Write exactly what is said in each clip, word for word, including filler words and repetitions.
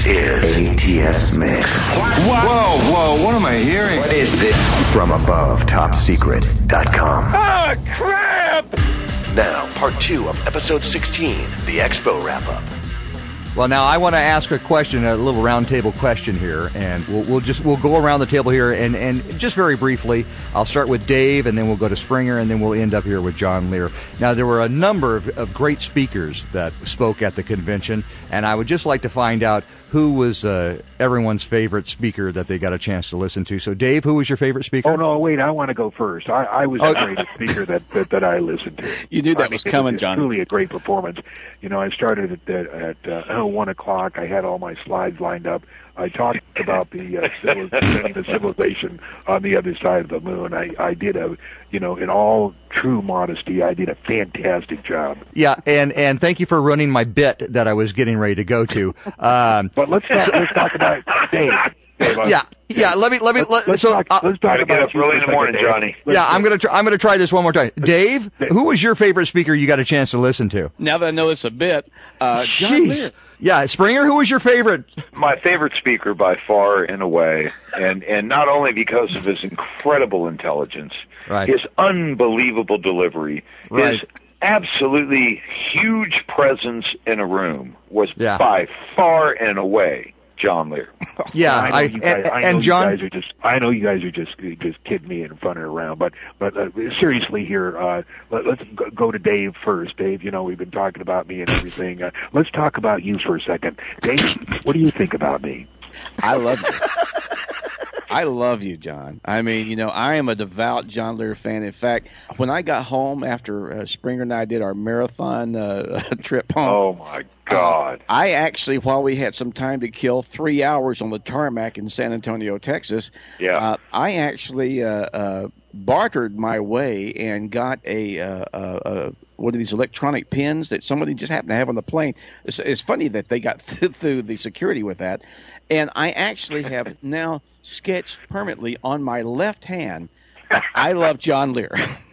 is A T S Mix. What? Whoa, whoa, what am I hearing? What is this? From above top secret dot com. Oh, crap! Now, part two of episode sixteen, the Expo wrap-up. Well, now I want to ask a question, a little roundtable question here, and we'll, we'll just we'll go around the table here, and, and just very briefly, I'll start with Dave, and then we'll go to Springer, and then we'll end up here with John Lear. Now, there were a number of, of great speakers that spoke at the convention, and I would just like to find out who was uh, everyone's favorite speaker that they got a chance to listen to. So, Dave, who was your favorite speaker? Oh, no, wait, I want to go first. I, I was oh. the greatest speaker that, that, that I listened to. You knew that I was mean, coming, it was John. Truly a great performance. You know, I started at, at, at uh, one o'clock. I had all my slides lined up. I talked about the uh, civil, the civilization on the other side of the moon. I, I did a, you know, in all true modesty, I did a fantastic job. Yeah, and, and thank you for running my bit that I was getting ready to go to. Um, but let's talk, let's talk about Dave. Dave yeah, yeah. Let me let me. Let, let's so talk, uh, let's talk about get up early in the morning, Dave. Johnny. Let's yeah, go. I'm gonna try, I'm gonna try this one more time. Dave, who was your favorite speaker you got a chance to listen to? Now that I know it's a bit, uh, John Jeez. Lear. Yeah, Springer, who was your favorite? My favorite speaker by far, in a way, and, and not only because of his incredible intelligence, Right. his unbelievable delivery, Right. his absolutely huge presence in a room was Yeah. by far and away John Lear. Yeah, I know I, you guys, and, I know and John. you guys are just. I know you guys are just just kidding me and funning around. But but uh, seriously here, uh, let, let's go, go to Dave first. Dave, you know we've been talking about me and everything. Uh, let's talk about you for a second. Dave, what do you think about me? I love you. I love you, John. I mean, you know, I am a devout John Lear fan. In fact, when I got home after uh, Springer and I did our marathon uh, trip home, Oh my God! Uh, I actually, while we had some time to kill, three hours on the tarmac in San Antonio, Texas. Yeah. Uh, I actually uh, uh, bartered my way and got a, uh, uh, uh, one of these electronic pins that somebody just happened to have on the plane. It's, it's funny that they got th- through the security with that. And I actually have now sketched permanently on my left hand, I love John Lear.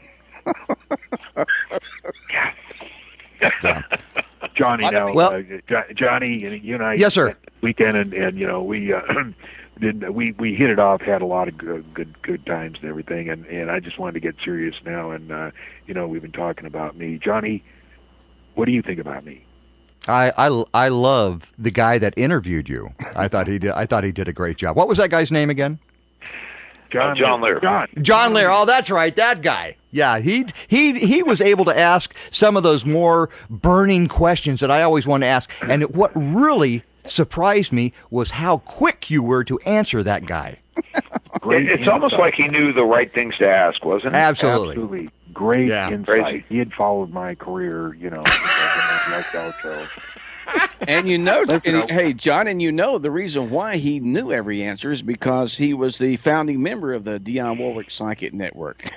Johnny, now, Well- uh, Jo- Johnny, you and I, Yes, sir. weekend, and, and you know we uh, did we we hit it off, had a lot of good good, good times and everything, and, and I just wanted to get serious now, and uh, you know we've been talking about me, Johnny. What do you think about me? I, I, I love the guy that interviewed you. I thought he did. I thought he did a great job. What was that guy's name again? John, Uh, John Lear. John. John Lear. Oh, that's right, that guy. Yeah, he he he was able to ask some of those more burning questions that I always wanted to ask. And what really surprised me was how quick you were to answer that guy. Great It, it's almost insight. like he knew the right things to ask, wasn't it? Absolutely. Absolutely. Great Yeah. insight. Crazy. He had followed my career, you know, like outro. And you know, Listen, and, hey, John, and you know the reason why he knew every answer is because he was the founding member of the Dionne Warwick Psychic Network.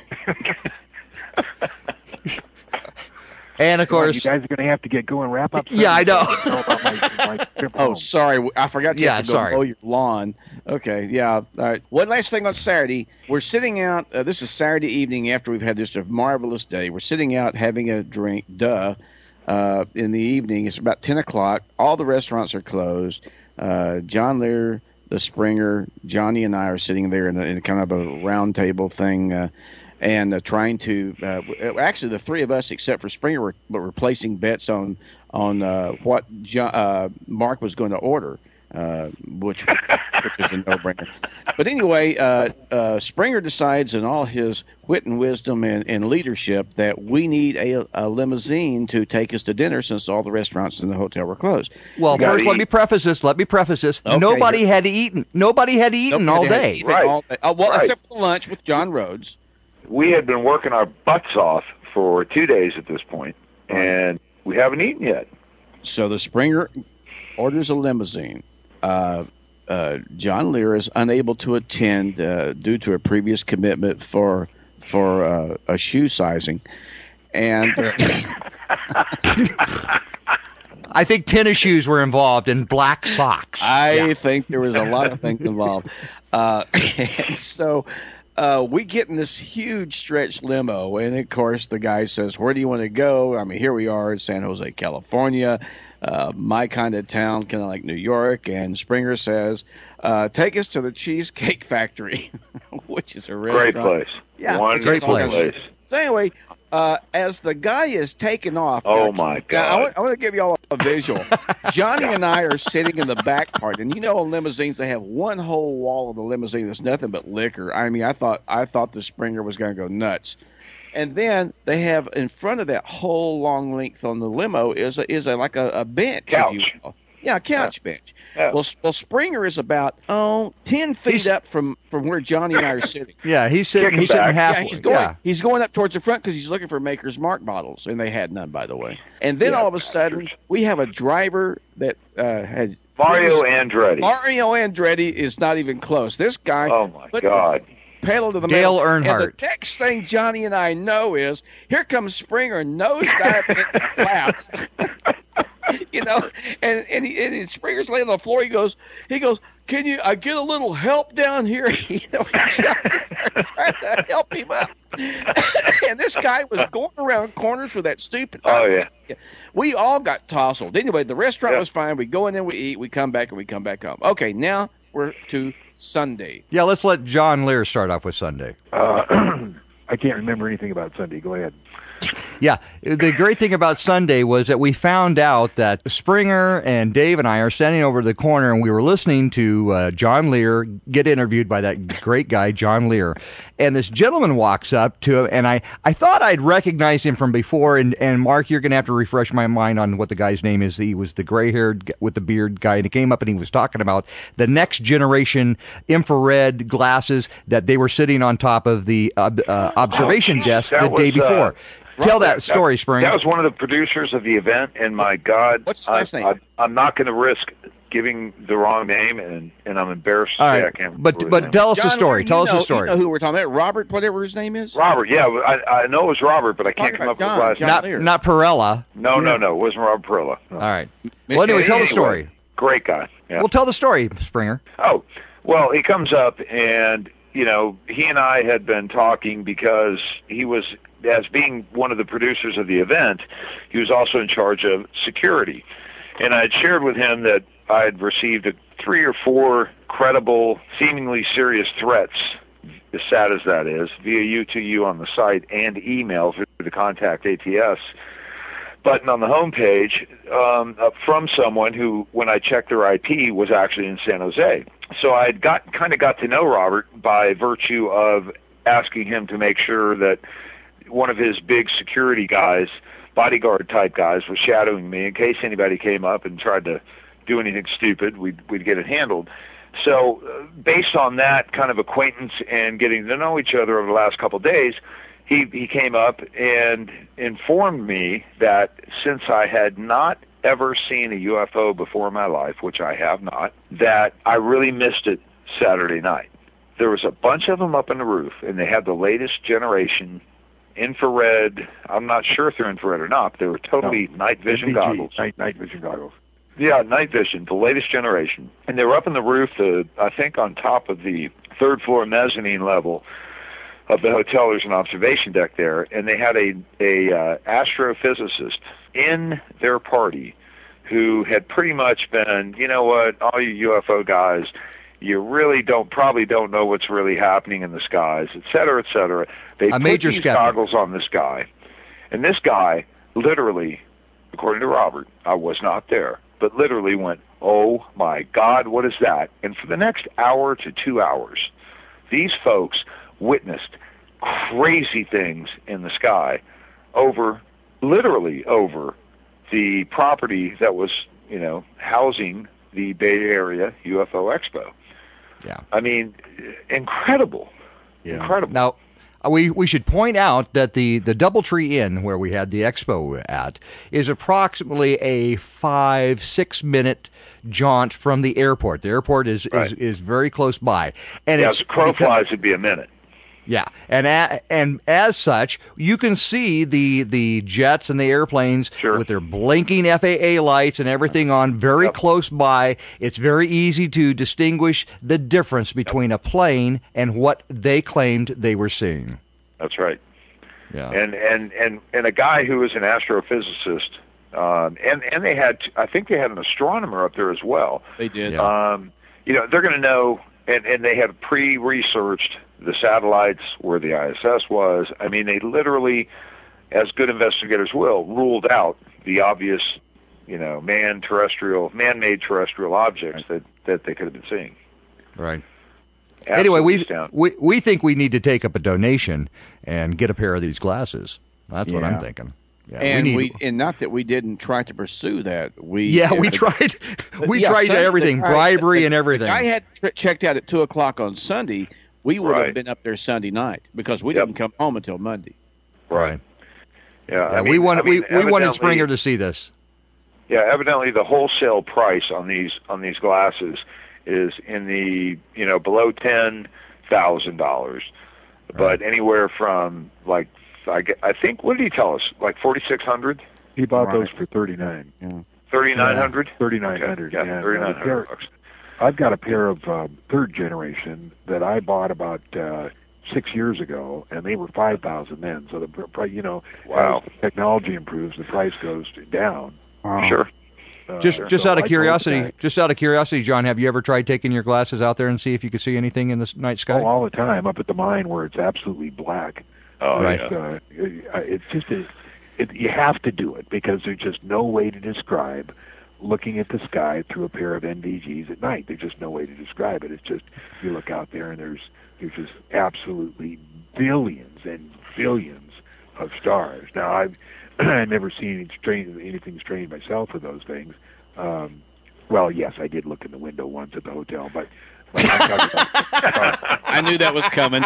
And of course, you guys are going to have to get going. Wrap up. Yeah, I know. about my, my trip Oh, home. sorry, I forgot you Yeah, have to go sorry. mow your lawn. Okay, yeah. All right. One last thing on Saturday, we're sitting out. Uh, this is Saturday evening after we've had just a marvelous day. We're sitting out having a drink. Duh. Uh, in the evening, it's about ten o'clock. All the restaurants are closed. Uh, John Lear, the Springer, Johnny, and I are sitting there in, a, in kind of a round table thing. Uh, and uh, trying to uh, actually the three of us except for Springer were, were replacing bets on on uh, what John, uh, Mark was going to order, uh, which which is a no-brainer. But anyway, uh, uh, Springer decides in all his wit and wisdom and, and leadership that we need a, a limousine to take us to dinner since all the restaurants in the hotel were closed. well, You gotta first let eat. me preface this. Let me preface this. Okay, Nobody you're- had eaten. Nobody had eaten Nobody all had day. anything Right. all day. Uh, well, Right. except for the lunch with John Rhodes. We had been working our butts off for two days at this point, and we haven't eaten yet. So the Springer orders a limousine. Uh, uh, John Lear is unable to attend uh, due to a previous commitment for for uh, a shoe sizing, and uh, I think tennis shoes were involved and black socks. I Yeah. think there was a lot of things involved. Uh, and so uh, we get in this huge stretch limo, and of course the guy says, "Where do you want to go?" I mean, here we are in San Jose, California. uh, my kind of town, kind of like New York. And Springer says, uh, "Take us to the Cheesecake Factory," which is a restaurant. Great place. Yeah, Wonderful great place. place. So anyway, uh, as the guy is taking off, Oh, now, my now, God. I want, I want to give you all a visual. Johnny and I are sitting in the back part, and you know, on limousines they have one whole wall of the limousine that's nothing but liquor. I mean, I thought I thought the Springer was going to go nuts. And then they have in front of that whole long length on the limo is a, is a, like a, a bench, Couch. if you will. Yeah, a couch bench. Yeah. Well, well, Springer is about oh ten feet He's- up from, from where Johnny and I are sitting. Yeah, he's sitting. Kicking He's sitting back. halfway. Yeah, he's going. Yeah. He's going up towards the front because he's looking for Maker's Mark bottles, and they had none, by the way. And then Yeah, all of a sudden, bastards. we have a driver that uh, had Mario Andretti. Mario Andretti is not even close. This guy. Oh, my put God. the Pedal to the Dale metal. Earnhardt. And the next thing Johnny and I know is here comes Springer nose diving into flaps. You know, and and, he, and Springer's laying on the floor. He goes, he goes, can you? I get a little help down here. You know, trying to help him up. And this guy was going around corners with that stupid. Oh, yeah. We all got tousled. Anyway, the restaurant Yeah. was fine. We go in there, we eat, we come back, and we come back home. Okay, now we're to Sunday. Yeah, let's let John Lear start off with Sunday. Uh, I can't remember anything about Sunday. Go ahead. Yeah, the great thing about Sunday was that we found out that Springer and Dave and I are standing over the corner, and we were listening to uh, John Lear get interviewed by that great guy, John Lear. And this gentleman walks up to him, and I, I thought I'd recognized him from before. And, and Mark, you're going to have to refresh my mind on what the guy's name is. He was the gray-haired g- with the beard guy, and he came up and he was talking about the next generation infrared glasses that they were sitting on top of the uh, uh, observation desk That the day was, uh, before. Tell that story, Springer. That was one of the producers of the event, and my God, What's his I, last name? I, I'm not going to risk giving the wrong name, and, and I'm embarrassed to All say I right, can't remember but his but name. tell us the John, story. you Tell know, us the story. You know who we're talking about? Robert, whatever his name is. Robert, yeah, I, I know it was Robert, but I can't Talking come up about with his John, last John name. Lear. Not not Perella. No, no, no, it wasn't Robert Perilla. All right. Well, anyway, tell the story. Great guy. Yeah. Well, tell the story, Springer. Oh, well, he comes up, and, you know, he and I had been talking because he was, as being one of the producers of the event, he was also in charge of security. And I had shared with him that I had received a, three or four credible, seemingly serious threats, as sad as that is, via U two U on the site and email through the Contact A T S button on the homepage um, uh, from someone who, when I checked their I P, was actually in San Jose. So I had got kind of got to know Robert by virtue of asking him to make sure that one of his big security guys, bodyguard type guys, was shadowing me in case anybody came up and tried to do anything stupid. We'd we'd get it handled. So uh, based on that kind of acquaintance and getting to know each other over the last couple of days, he he came up and informed me that since I had not ever seen a U F O before in my life, which I have not, that I really missed it Saturday night. There was a bunch of them up on the roof, and they had the latest generation infrared. I'm not sure if they're infrared or not. But they were totally No. night vision N V G, goggles. Night, night vision goggles. Yeah, night vision, the latest generation. And they were up on the roof, uh, I think on top of the third floor mezzanine level of the hotel. There's an observation deck there, and they had a, a uh, astrophysicist in their party who had pretty much been, you know what, all you U F O guys, you really don't, probably don't know what's really happening in the skies, et cetera, et cetera. They A put major these skeptic. goggles on this guy, and this guy literally, according to Robert, I was not there, but literally went, oh my God, what is that? And for the next hour to two hours, these folks witnessed crazy things in the sky over, literally over, the property that was, you know, housing the Bay Area U F O Expo. Yeah. I mean, incredible. Incredible. Now, uh, we we should point out that the the DoubleTree Inn, where we had the expo at, is approximately a five six minute jaunt from the airport. The airport is Right. is, is very close by, and yeah, it's as a crow because- flies, it'd be a minute. Yeah, and a, and as such, you can see the the jets and the airplanes Sure. with their blinking F A A lights and everything on very Yep. close by. It's very easy to distinguish the difference between a plane and what they claimed they were seeing. That's right. Yeah. And, and, and, and a guy who is an astrophysicist Um, and and they had, I think they had an astronomer up there as well. They did. Yeah. Um, you know, they're going to know, and, and they have pre-researched the satellites, where the I S S was. I mean, they literally, as good investigators will, ruled out the obvious, you know, man terrestrial, man-made terrestrial objects Right. that, that they could have been seeing. Right. Absolutely Anyway, we, astounding. we we think we need to take up a donation and get a pair of these glasses. That's what I'm Yeah. thinking. Yeah, And we, we, need, and not that we didn't try to pursue that. We yeah, we uh, tried. We yeah, tried Sunday, everything, the guy- bribery the- and everything. I had tr- checked out at two o'clock on Sunday. We would Right. have been up there Sunday night because we Yep. didn't come home until Monday. Right. Yeah, Yeah, I we mean- wanted I mean, we, we wanted evidently- Springer to see this. Yeah, evidently the wholesale price on these on these glasses is in the you know below ten thousand dollars, but anywhere from like I, get, I think what did he tell us like forty six hundred, He bought Right. those for thirty-nine. thirty nine hundred, thirty-nine hundred. yeah, and, thirty uh, nine the hundred pair- bucks. I've got a pair of um, third generation that I bought about uh, six years ago, and they were five thousand then. So the pr- pr- you know, Wow. as technology improves, the price goes down. Sure. Uh, Just just so out of I told the curiosity, guy, just out of curiosity, John, have you ever tried taking your glasses out there and see if you could see anything in the s- night sky? oh, all the time up at the mine where it's absolutely black. Oh, Right. yeah. It's, uh, it's just a, it, you have to do it because there's just no way to describe looking at the sky through a pair of N V Gs at night. There's just no way to describe it. It's just you look out there and there's there's just absolutely billions and billions of stars. Now I've I've never seen anything strange, anything strange myself with those things. Um, well, yes, I did look in the window once at the hotel, but. but I'm talking about, I knew that was coming.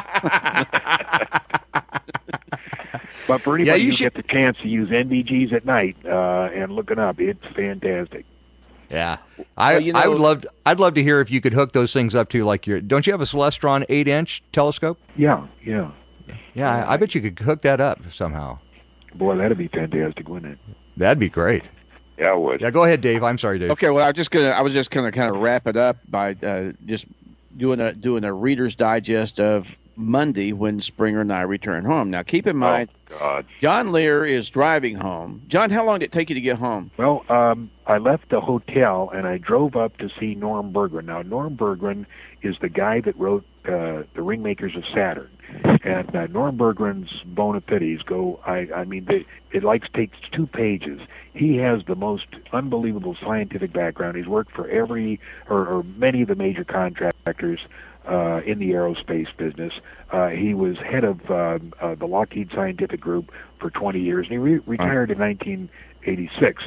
But for Yeah, anybody you who should- gets a chance to use N V Gs at night uh, and looking up, it's fantastic. Yeah, I Well, you I know- would love I'd love to hear if you could hook those things up to like your. Don't you have a Celestron eight inch telescope? Yeah, yeah. Yeah, I, I bet you could hook that up somehow. Boy, that'd be fantastic, wouldn't it? That'd be great. Yeah, I would. Yeah, go ahead, Dave. I'm sorry, Dave. Okay, well, I was just gonna, I was just gonna kind of wrap it up by uh, just doing a doing a Reader's Digest of Monday when Springer and I return home. Now, keep in mind, Oh, God. John Lear is driving home. John, how long did it take you to get home? Well, um, I left the hotel and I drove up to see Norm Berggren. Now, Norm Berggren is the guy that wrote uh, The Ringmakers of Saturn. And uh, Norm Berggren's bona fides go, I, I mean, they, it like takes two pages. He has the most unbelievable scientific background. He's worked for every, or, or many of the major contractors uh, in the aerospace business. Uh, he was head of um, uh, the Lockheed Scientific Group for twenty years, and he re- retired in nineteen eighty-six.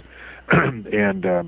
and um,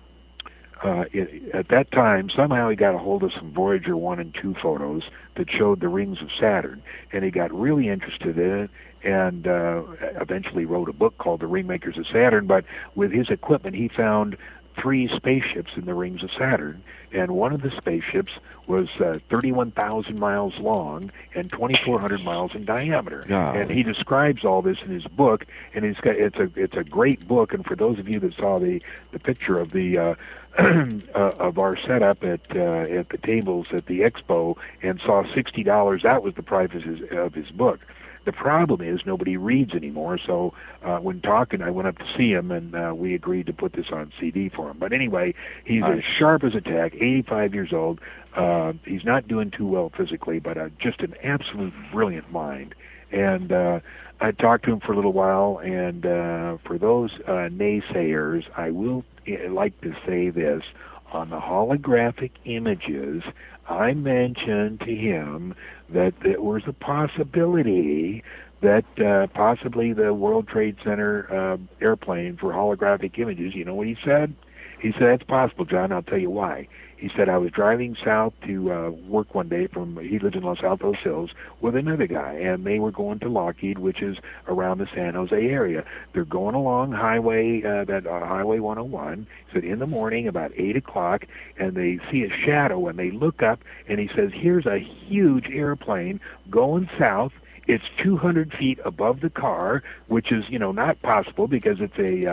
uh, it, at that time, somehow he got a hold of some Voyager one and two photos that showed the rings of Saturn, and he got really interested in it, and uh, eventually wrote a book called The Ringmakers of Saturn. But with his equipment, he found three spaceships in the rings of Saturn, and one of the spaceships was uh, thirty-one thousand miles long and twenty-four hundred miles in diameter. God. And he describes all this in his book, and he's got it's a it's a great book. And for those of you that saw the the picture of the uh, uh, of our setup at uh, at the tables at the expo and saw sixty dollars, that was the price of his, of his book. The problem is nobody reads anymore, so uh, when talking, I went up to see him, and uh, we agreed to put this on C D for him. But anyway, he's as sharp as a tack, eighty-five years old. Uh, he's not doing too well physically, but uh, just an absolute brilliant mind. And uh, I talked to him for a little while, and uh, for those uh, naysayers, I will uh, like to say this. On the holographic images, I mentioned to him that there was a possibility that uh, possibly the World Trade Center uh, airplane for holographic images. You know what he said? He said, that's possible, John. I'll tell you why. He said, I was driving south to uh, work one day from, he lives in Los Altos Hills, with another guy, and they were going to Lockheed, which is around the San Jose area. They're going along highway, uh, that uh, Highway one oh one, he said, in the morning, about eight o'clock, and they see a shadow, and they look up, and he says, here's a huge airplane going south. It's two hundred feet above the car, which is, you know, not possible because it's a uh,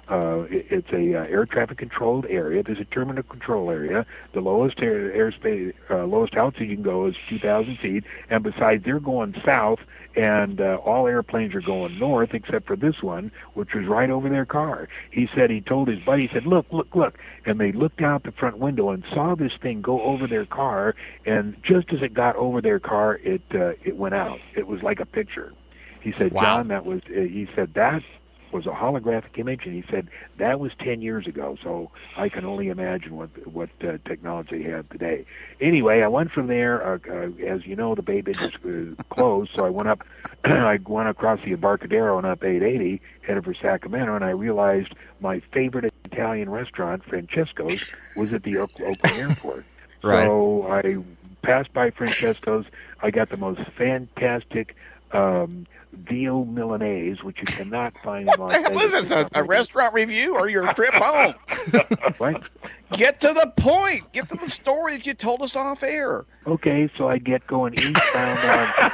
Uh, it, it's a uh, air traffic controlled area. There's a terminal control area. The lowest air, airspace, uh, lowest altitude you can go is two thousand feet. And besides, they're going south, and uh, all airplanes are going north except for this one, which was right over their car. He said he told his buddy, he said, look, look, look. And they looked out the front window and saw this thing go over their car, and just as it got over their car, it uh, it went out. It was like a picture. He said, Wow. John, that was, uh, he said, that was a holographic image, and he said that was ten years ago, so I can only imagine what what uh, technology they have today. Anyway, I went from there. Uh, uh, as you know, the Bay Bridge is uh, closed, so I went up, I went across the Embarcadero and up eight eighty, headed for Sacramento, and I realized my favorite Italian restaurant, Francesco's, was at the Oak- Oakland airport. Right. So I passed by Francesco's. I got the most fantastic um, veal Milanese, which you cannot find in Las What the hell Vegas. is this, a, a restaurant review or your trip home? What? Get to the point. Get to the story that you told us off air. Okay, so I get going eastbound on...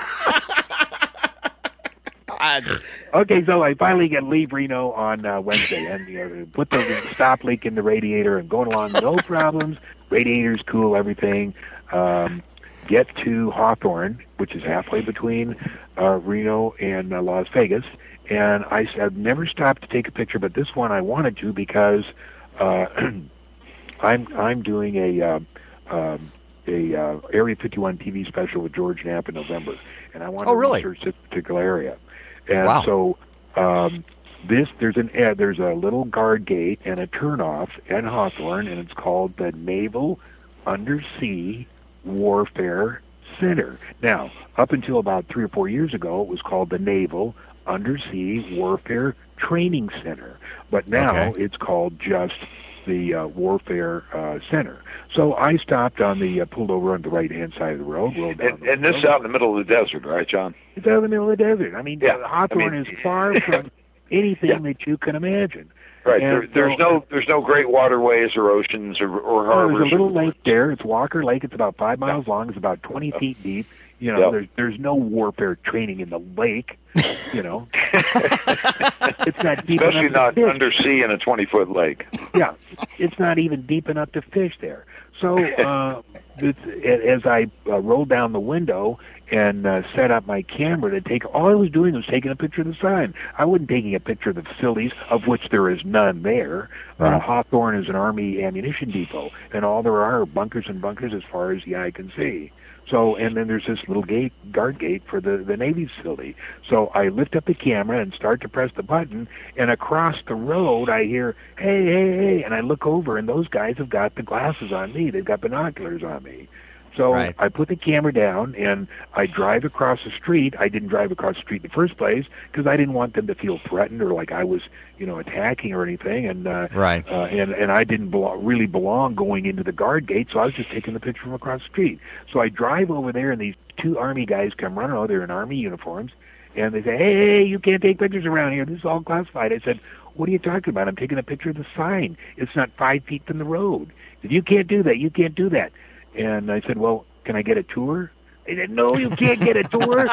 God. Okay, so I finally get leave Reno on uh, Wednesday, and you know, put the stop leak in the radiator and going along, no problems. Radiator's cool, everything. Um, get to Hawthorne, which is halfway between uh, Reno and uh, Las Vegas, and I said I've never stopped to take a picture, but this one I wanted to because uh, I'm I'm doing a uh, um, a uh, Area fifty-one T V special with George Knapp in November, and I want Oh, to really? research this particular area. And Wow. so um, this there's an uh, there's a little guard gate and a turnoff at Hawthorne, and it's called the Naval Undersea Warfare Center. Now, up until about three or four years ago, it was called the Naval Undersea Warfare Training Center, but now Okay. it's called just the uh, Warfare uh, Center. So I stopped on the uh, pulled over on the right hand side of the road. Rolled down And, the and this is road. out in the middle of the desert, right, John? It's out in the middle of the desert. I mean, Yeah, uh, Hawthorne I mean- is far from anything Yeah. that you can imagine. Right. And There, there's so- no there's no great waterways or oceans or, or Oh, harbors. there's a little or- lake there. It's Walker Lake. It's about five miles long. It's about twenty feet deep. You know, Yep. there's there's no warfare training in the lake. You know, it's not deep Especially enough not to fish. undersea in a twenty foot lake. Yeah, it's not even deep enough to fish there. So uh, it's, as I uh, rolled down the window and uh, set up my camera to take, all I was doing was taking a picture of the sign. I wasn't taking a picture of the facilities, of which there is none there. Uh, Right. Hawthorne is an Army ammunition depot, and all there are are bunkers and bunkers as far as the eye can see. So, and then there's this little gate, guard gate for the, the Navy facility. So I lift up the camera and start to press the button, and across the road I hear, hey, hey, hey, and I look over, and those guys have got the glasses on me. They've got binoculars on me. So Right. I put the camera down, and I drive across the street. I didn't drive across the street in the first place because I didn't want them to feel threatened or like I was, you know, attacking or anything. And uh, Right. uh, and and I didn't belo- really belong going into the guard gate, so I was just taking the picture from across the street. So I drive over there, and these two Army guys come running over. They're in Army uniforms, and they say, "Hey, hey, you can't take pictures around here. This is all classified." I said, "What are you talking about? I'm taking a picture of the sign. It's not five feet from the road. He said, you can't do that. You can't do that." And I said, "Well, can I get a tour?" They said, "No, you can't get a tour."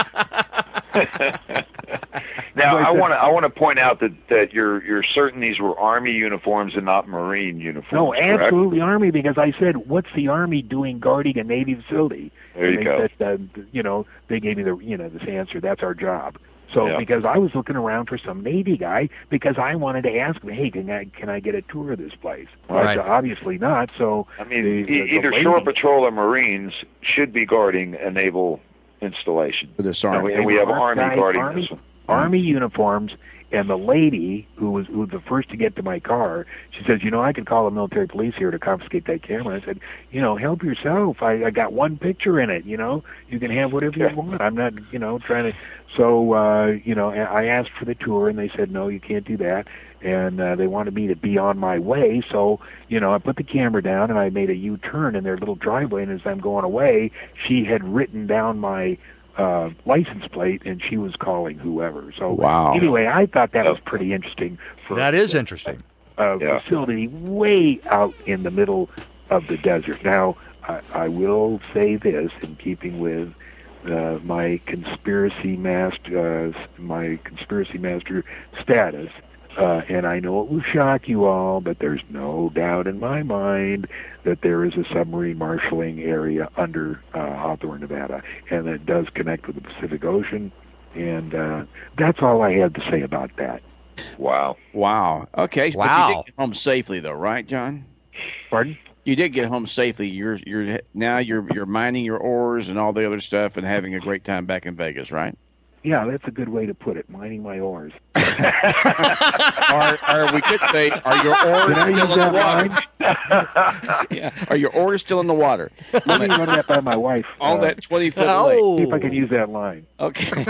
Now, Like I that. want to I want to point out that, that you're you're certain these were Army uniforms and not Marine uniforms. No, correct? absolutely Army, because I said, "What's the Army doing guarding a Navy facility?" There and you they go. Said, uh, you know, they gave me the you know this answer. That's our job. So Yeah. because I was looking around for some Navy guy because I wanted to ask him, "Hey, can I can I get a tour of this place?" Well, I Right. said, obviously not. So I mean, the- e- the- the either lady- Shore Patrol or Marines should be guarding a naval installation. For this And Army. we, and we have Our Army guy- guarding Army- this one. Army uniforms, and the lady who was who was the first to get to my car, she says, "You know, I could call the military police here to confiscate that camera." I said, "You know, help yourself. I, I got one picture in it. You know, you can have whatever Yeah. you want. I'm not, you know, trying to." So, uh, you know, I asked for the tour, and they said, "No, you can't do that." And uh, they wanted me to be on my way, so you know, I put the camera down and I made a U-turn in their little driveway. And as I'm going away, she had written down my uh, license plate, and she was calling whoever. So Wow. anyway, I thought that was pretty interesting for That is interesting. a Yeah. facility way out in the middle of the desert. Now, I, I will say this in keeping with uh, my conspiracy master, uh, my conspiracy master status. Uh, and I know it will shock you all, but there's no doubt in my mind that there is a submarine marshalling area under uh, Hawthorne, Nevada, and it does connect with the Pacific Ocean. And uh, that's all I have to say about that. Wow. Wow. Okay. Wow. But you did get home safely, though, right, John? Pardon? You did get home safely. You're you're now you're you're mining your ores and all the other stuff and having a great time back in Vegas, right? Yeah, that's a good way to put it, mining my ores. or, or we could say, are your ores Did I still use in the that water? line? Yeah. Are your ores still in the water? Let me run that by my wife. All uh, that twenty foot Oh. lake. See if I can use that line. Okay.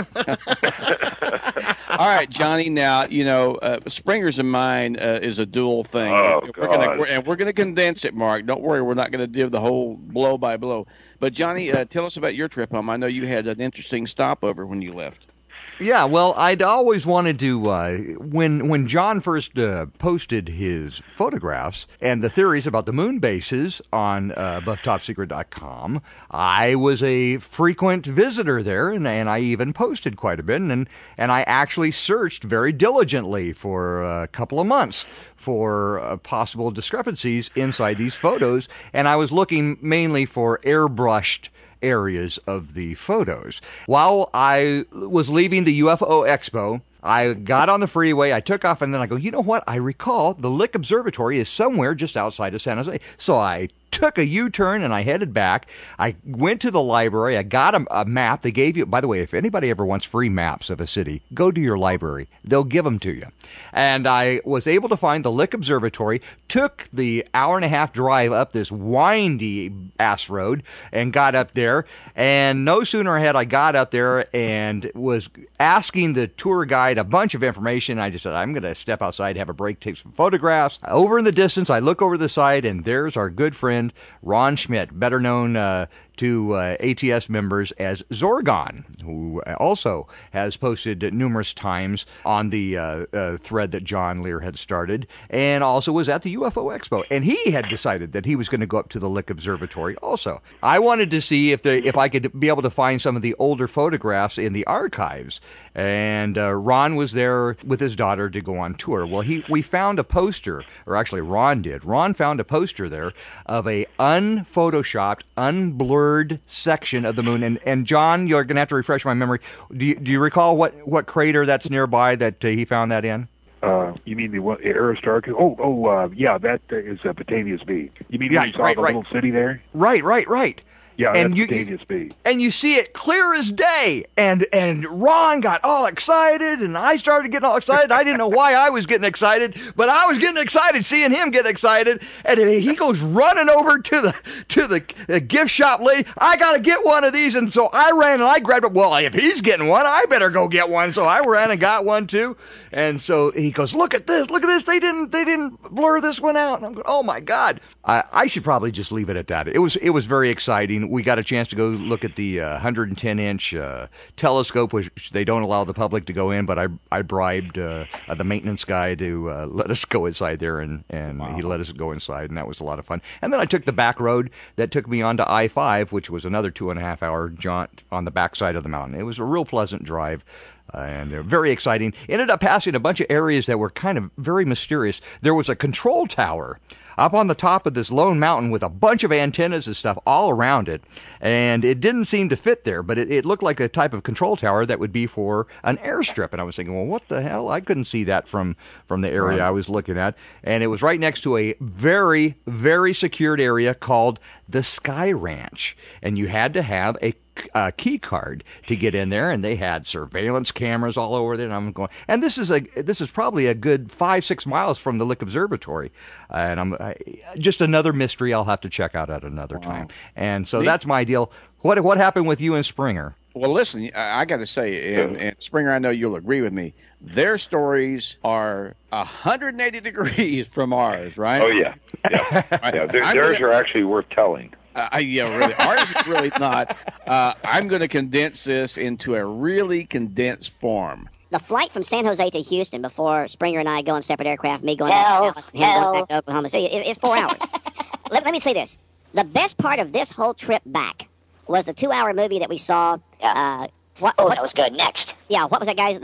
All right, Johnny. Now you know uh, Springer's and mine uh, is a dual thing. Oh, we're gonna, God. we're, and we're going to condense it, Mark. Don't worry, we're not going to give the whole blow by blow. But Johnny, uh, tell us about your trip home. I know you had an interesting stopover when you left. Yeah, well, I'd always wanted to, uh, when when John first uh, posted his photographs and the theories about the moon bases on uh, above top secret dot com, I was a frequent visitor there, and, and I even posted quite a bit, and, and I actually searched very diligently for a couple of months for uh, possible discrepancies inside these photos, and I was looking mainly for airbrushed areas of the photos. While I was leaving the U F O Expo, I got on the freeway, I took off, and then I go, you know what? I recall the Lick Observatory is somewhere just outside of San Jose. So I took a U-turn and I headed back. I went to the library. I got a, a map. They gave you, by the way, if anybody ever wants free maps of a city, go to your library. They'll give them to you. And I was able to find the Lick Observatory, took the hour and a half drive up this windy ass road and got up there. And no sooner had I got up there and was asking the tour guide a bunch of information, I just said, I'm going to step outside, have a break, take some photographs. Over in the distance, I look over the side, and there's our good friend Ron Schmidt, better known uh, to uh, A T S members as Zorgon, who also has posted numerous times on the uh, uh, thread that John Lear had started, and also was at the U F O Expo. And he had decided that he was going to go up to the Lick Observatory also. I wanted to see if the, if I could be able to find some of the older photographs in the archives. And uh, Ron was there with his daughter to go on tour. Well, he we found a poster, or actually Ron did. Ron found a poster there of a unphotoshopped, unblurred section of the moon. And, and John, you're going to have to refresh my memory. Do you, do you recall what, what crater that's nearby that uh, he found that in? Uh, you mean the what, Aristarchus? Oh, oh, uh, yeah, that uh, is uh, Batavius B. You mean Yeah, when you saw right, the right. little city there? Right, right, right. Yeah, And that's you- Batavius B. And you see it clear as day. And and Ron got all excited, and I started getting all excited. I didn't know why I was getting excited, but I was getting excited seeing him get excited. And he goes running over to the to the, the gift shop lady. I got to get one of these. And so I ran and I grabbed it. Well, if he's getting one, I better go get one. So I ran and got one too. And so he goes, look at this, look at this. They didn't they didn't blur this one out. And I'm going, oh my God. I, I should probably just leave it at that. It was it was very exciting. We got a chance to go look at the uh, one hundred ten inch uh, telescope, which they don't allow the public to go in, but I I bribed uh, uh, the maintenance guy to uh, let us go inside there, and, and wow. He let us go inside, and that was a lot of fun. And then I took the back road that took me onto I five, which was another two and a half hour jaunt on the backside of the mountain. It was a real pleasant drive. Uh, and uh, very exciting. Ended up passing a bunch of areas that were kind of very mysterious. There was a control tower up on the top of this lone mountain with a bunch of antennas and stuff all around it. And it didn't seem to fit there, but it, it looked like a type of control tower that would be for an airstrip. And I was thinking, well, what the hell? I couldn't see that from, from the area I was looking at. And it was right next to a very, very secured area called the Sky Ranch. And you had to have a Uh, key card to get in there, and they had surveillance cameras all over there. And I'm going, and this is a this is probably a good five six miles from the Lick Observatory, uh, and I'm I, just another mystery I'll have to check out at another wow. time. And so Neat. That's my deal. What what happened with you and Springer? Well, listen, I, I got to say, and, and Springer, I know you'll agree with me. Their stories are one hundred eighty degrees from ours, right? Oh yeah, yeah, yeah. Theirs gonna, are actually worth telling. Uh, yeah, really. Ours is really not. Uh, I'm going to condense this into a really condensed form. The flight from San Jose to Houston before Springer and I go on separate aircraft, me going no, back to Dallas, and him no. going back to Oklahoma City, it, it's four hours. let, let me say this. The best part of this whole trip back was the two-hour movie that we saw. Yeah. Uh, what, oh, that was good. Next. Yeah, what was that, guys? The,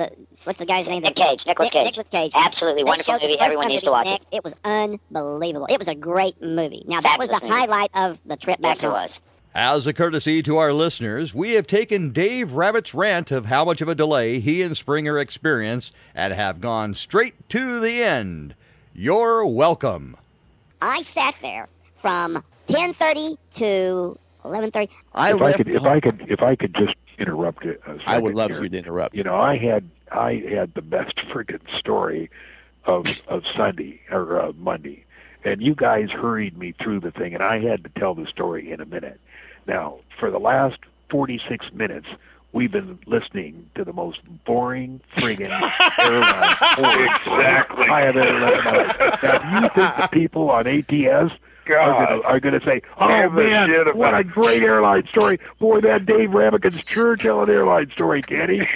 what's the guy's name? Nick Cage. Nicolas Nick, Cage. Nicolas Cage. Absolutely They wonderful showed this movie. first Everyone one needs to to the watch next. it. It was unbelievable. It was a great movie. Now, that was the Fabulous movie. highlight of the trip back Yes, it home. was. As a courtesy to our listeners, we have taken Dave Rabbit's rant of how much of a delay he and Springer experienced and have gone straight to the end. You're welcome. I sat there from ten thirty to eleven thirty. I if I left. could, if I could, if I could just interrupt it. A I would second love here. you to interrupt. You know, I had I had the best freaking story of of Sunday or uh, Monday, and you guys hurried me through the thing, and I had to tell the story in a minute. Now, for the last forty-six minutes, we've been listening to the most boring friggin' airline story Exactly. I have ever read in my life. Now, do you think the people on A T S God. are going to say, "Oh Give a man, shit about what a it." great airline story! Boy, that Dave Rabican's sure tell an airline story, can he?"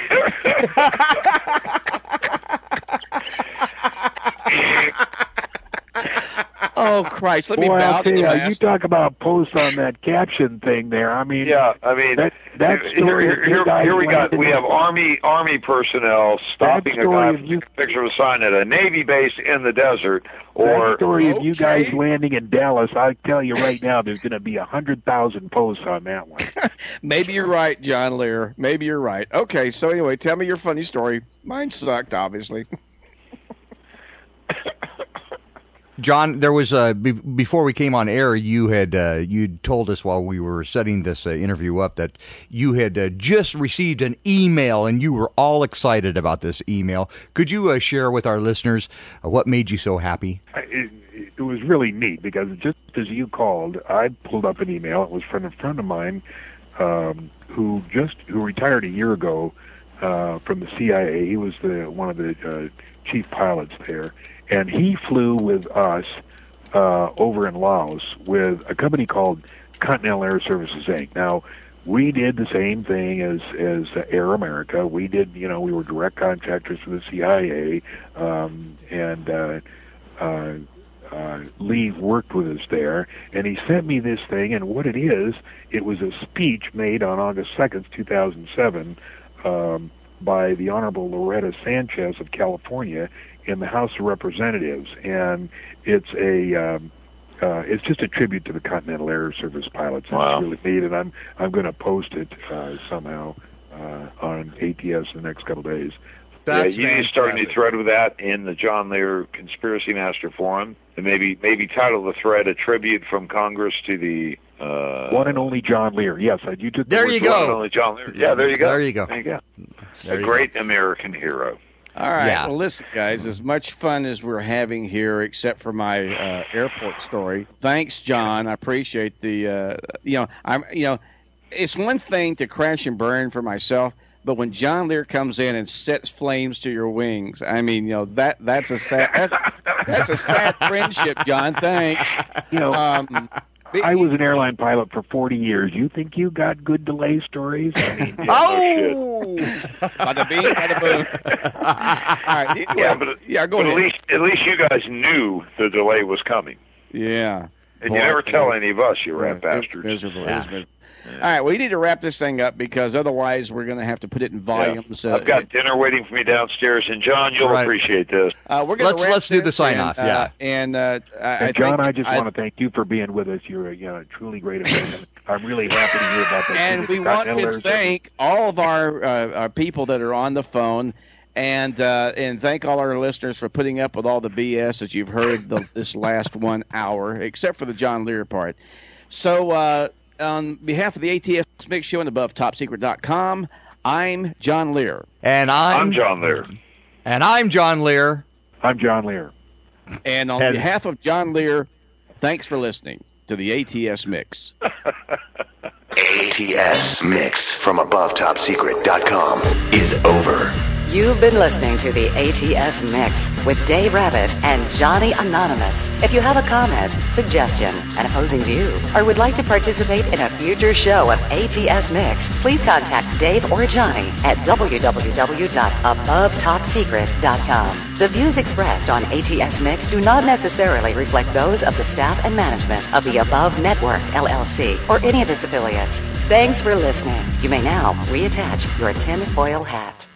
Oh Christ! Let me Boy, bow I'll to tell you, you class. talk about posts on that caption thing there. I mean, Yeah, I mean, that that here, story. here, of you here, guys here we got landing we in- have army army personnel stopping a story guy of from you- taking a picture of a sign at a Navy base in the desert, or that story of you guys Okay. landing in Dallas. I tell you right now, there's going to be a hundred thousand posts on that one. Maybe you're right, John Lear. Maybe you're right. Okay, so anyway, tell me your funny story. Mine sucked, obviously. John, there was uh, be- before we came on air, you had uh, you told us while we were setting this uh, interview up that you had uh, just received an email and you were all excited about this email. Could you uh, share with our listeners uh, what made you so happy? I- It, it was really neat because just as you called, I pulled up an email. It was from a friend of mine um, who just who retired a year ago uh, from the C I A. He was the one of the uh, chief pilots there. And he flew with us uh, over in Laos with a company called Continental Air Services, Incorporated. Now, we did the same thing as as Air America. We did, you know, we were direct contractors for the C I A, um, and uh, uh, uh, Lee worked with us there. And he sent me this thing, and what it is, it was a speech made on August second, two thousand seven, um, by the Honorable Loretta Sanchez of California in the House of Representatives, and it's a um, uh, it's just a tribute to the Continental Air Service pilots. And Wow. It's really neat, and I'm I'm going to post it uh, somehow uh, on A T S in the next couple days. That's yeah, you need to start a new fantastic. thread with that in the John Lear Conspiracy Master Forum, and maybe maybe title the thread "A Tribute from Congress to the uh, One and only John Lear. Yes, I, you took the There word you from one go. and only John Lear." Yeah, there you go. There you go. There you go. There a you great American hero. All right. Yeah. Well, listen, guys, as much fun as we're having here, except for my uh, airport story. Thanks, John. I appreciate the. Uh, you know, I'm. You know, it's one thing to crash and burn for myself, but when John Lear comes in and sets flames to your wings, I mean, you know, that that's a sad. That's, that's a sad friendship, John. Thanks. You know, Um, but- I was an airline pilot for forty years. You think you got good delay stories? I mean, Oh! Bada bing, bada boom. All right. Yeah, but yeah, go but at ahead. least at least you guys knew the delay was coming, Yeah. and Boy, you never I- tell any of us, you Yeah, rat it was bastards. Miserable. It Yeah. was miserable. All right, we need to wrap this thing up because otherwise we're going to have to put it in Yeah. volumes. Uh, I've got dinner waiting for me downstairs, and John, you'll Right. appreciate this. uh, we're going Let's- to wrap let's do the this, sign-off, and, yeah. Uh, and uh, I, I And John, think I just want to thank you for being with us. You're a you know, truly great event. I'm really happy to hear about that. And we want to thank all of our, uh, our people that are on the phone, and uh, and thank all our listeners for putting up with all the B S that you've heard the, this last one hour, except for the John Lear part. So, uh, on behalf of the A T S Mix Show and above top secret dot com, I'm John Lear. And I'm, I'm John Lear. And I'm John Lear. I'm John Lear. And on And- behalf of John Lear, thanks for listening to the A T S Mix. A T S Mix from above top secret dot com is over. You've been listening to the A T S Mix with Dave Rabbit and Johnny Anonymous. If you have a comment, suggestion, an opposing view, or would like to participate in a future show of A T S Mix, please contact Dave or Johnny at w w w dot above top secret dot com. The views expressed on A T S Mix do not necessarily reflect those of the staff and management of the Above Network, L L C, or any of its affiliates. Thanks for listening. You may now reattach your tinfoil hat.